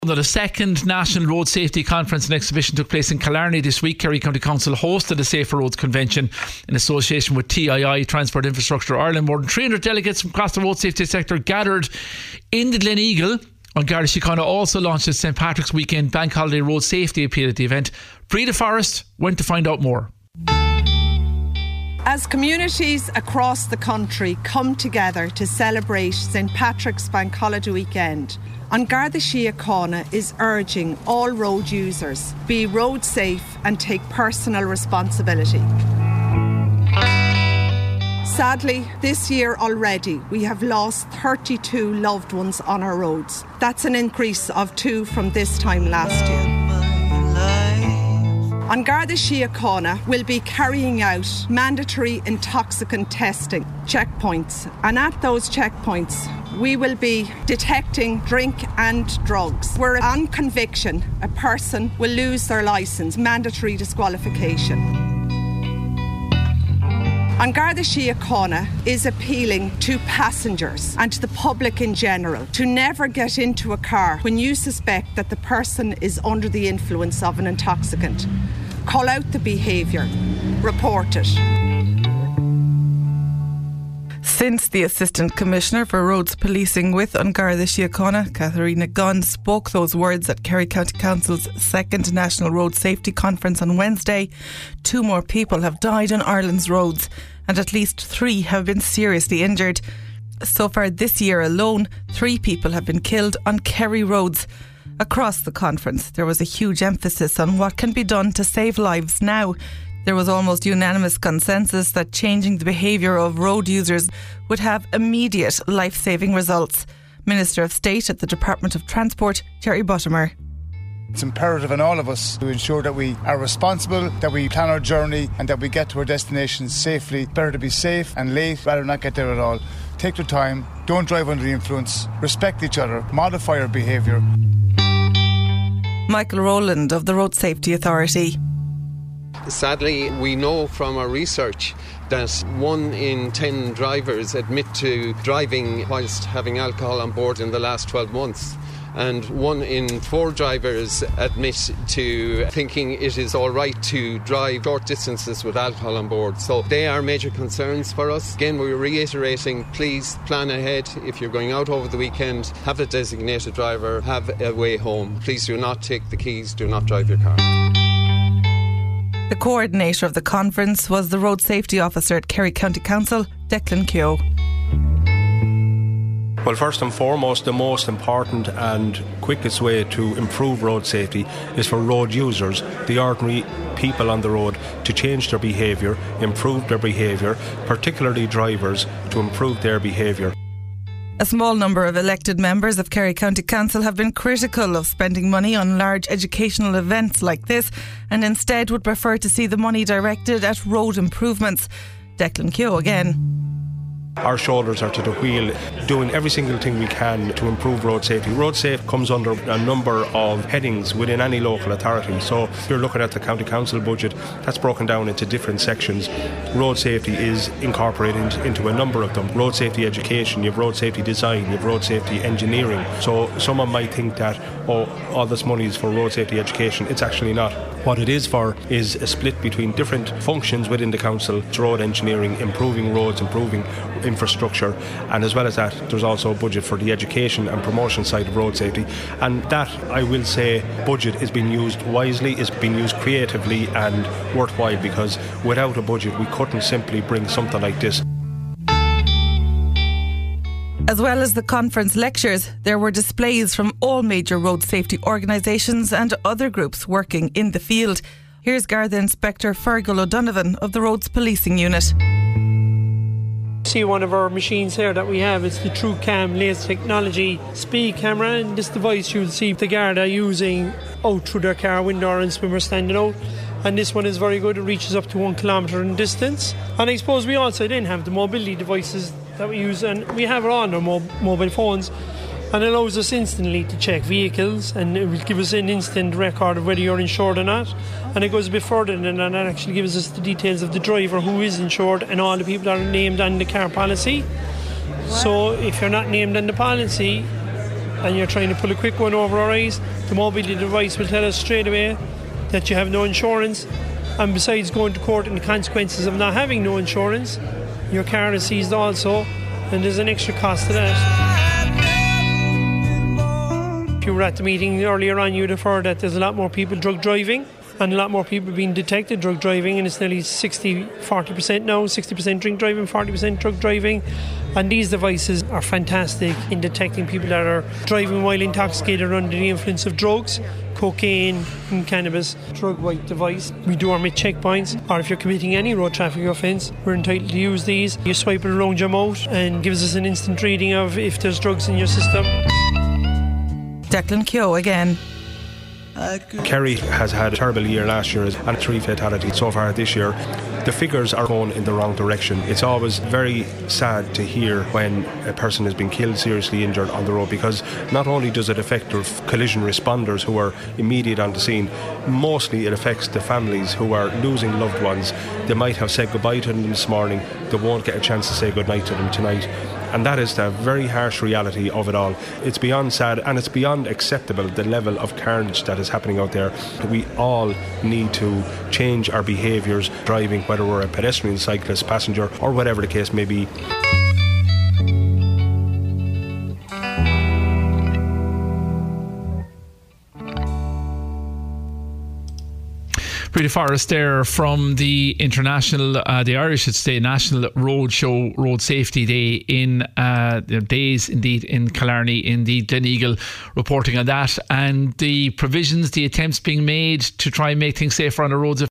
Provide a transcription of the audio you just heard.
The second National Road Safety Conference and Exhibition took place in Killarney this week. Kerry County Council hosted a Safer Roads Convention in association with TII, Transport Infrastructure Ireland. More than 300 delegates from across the road safety sector gathered in the Glen Eagle. An Garda Síochána also launched its St. Patrick's Weekend Bank Holiday Road Safety Appeal at the event. Breda Forrest went to find out more. As communities across the country come together to celebrate St. Patrick's Bank Holiday Weekend, An Garda Síochána is urging all road users be road safe and take personal responsibility. Sadly, this year already we have lost 32 loved ones on our roads. That's an increase of 2 from this time last year. An Garda Síochána will be carrying out mandatory intoxicant testing checkpoints, and at those checkpoints we will be detecting drink and drugs, where on conviction a person will lose their licence, mandatory disqualification. An Garda Síochána is appealing to passengers and to the public in general to never get into a car when you suspect that the person is under the influence of an intoxicant. Call out the behaviour. Report it. Since the Assistant Commissioner for Roads Policing with An Garda Síochána, Katharina Gunn, spoke those words at Kerry County Council's second National Road Safety Conference on Wednesday, 2 more people have died on Ireland's roads and at least 3 have been seriously injured. So far this year alone, 3 people have been killed on Kerry roads. Across the conference, there was a huge emphasis on what can be done to save lives now. There was almost unanimous consensus that changing the behaviour of road users would have immediate life-saving results. Minister of State at the Department of Transport, Jerry Buttimer. It's imperative on all of us to ensure that we are responsible, that we plan our journey and that we get to our destination safely. Better to be safe and late rather than not get there at all. Take your time, don't drive under the influence, respect each other, modify our behaviour. Michael Rowland of the Road Safety Authority. Sadly, we know from our research that 1 in 10 drivers admit to driving whilst having alcohol on board in the last 12 months. And 1 in 4 drivers admit to thinking it is all right to drive short distances with alcohol on board. So they are major concerns for us. Again, we're reiterating, please plan ahead. If you're going out over the weekend, have a designated driver, have a way home. Please do not take the keys, do not drive your car. The coordinator of the conference was the Road Safety Officer at Kerry County Council, Declan Keogh. Well, first and foremost, the most important and quickest way to improve road safety is for road users, the ordinary people on the road, to change their behaviour, improve their behaviour, particularly drivers, to improve their behaviour. A small number of elected members of Kerry County Council have been critical of spending money on large educational events like this and instead would prefer to see the money directed at road improvements. Declan Keogh again. Our shoulders are to the wheel, doing every single thing we can to improve road safety. Road safe comes under a number of headings within any local authority. So if you're looking at the county council budget, that's broken down into different sections. Road safety is incorporated into a number of them. Road safety education, you have road safety design, you have road safety engineering. So someone might think that, all this money is for road safety education. It's actually not. What it is for is a split between different functions within the council. It's road engineering, improving roads, improving infrastructure, and as well as that there's also a budget for the education and promotion side of road safety, and that, I will say, budget is being used wisely, is being used creatively and worthwhile, because without a budget we couldn't simply bring something like this. As well as the conference lectures, there were displays from all major road safety organisations and other groups working in the field. Here's Garda Inspector Fergal O'Donovan of the Roads Policing Unit. See one of our machines here that we have, it's the TrueCam latest technology speed camera, and this device you'll see the Garda using out through their car window or in swimmer standing out, and this one is very good. It reaches up to 1 kilometre in distance. And I suppose we also then have the mobility devices that we use, and we have it on our mobile phones, and it allows us instantly to check vehicles, and it will give us an instant record of whether you're insured or not. And it goes a bit further than that, and it actually gives us the details of the driver who is insured and all the people that are named on the car policy. So if you're not named on the policy, and you're trying to pull a quick one over our eyes, the mobility device will tell us straight away that you have no insurance, and besides going to court and the consequences of not having no insurance, your car is seized also, and there's an extra cost to that. If you were at the meeting earlier on, you'd have heard that there's a lot more people drug driving and a lot more people being detected drug driving, and it's nearly 40% now, 60% drink driving, 40% drug driving. And these devices are fantastic in detecting people that are driving while intoxicated or under the influence of drugs, cocaine and cannabis. Drug white device. We do our mid checkpoints, or if you're committing any road traffic offence, we're entitled to use these. You swipe it around your mouth and gives us an instant reading of if there's drugs in your system. Declan Keogh again. Kerry has had a terrible year last year and 3 fatalities so far this year. The figures are going in the wrong direction. It's always very sad to hear when a person has been killed, seriously injured on the road, because not only does it affect the collision responders who are immediate on the scene, mostly it affects the families who are losing loved ones. They might have said goodbye to them this morning, they won't get a chance to say goodnight to them tonight. And that is the very harsh reality of it all. It's beyond sad and it's beyond acceptable, the level of carnage that is happening out there. We all need to change our behaviours driving, whether we're a pedestrian, cyclist, passenger or whatever the case may be. Breda Forrest there from the international, the Irish should say, National Road Show, Road Safety Day in days indeed in Killarney, indeed Gleneagle, reporting on that and the provisions, the attempts being made to try and make things safer on the roads.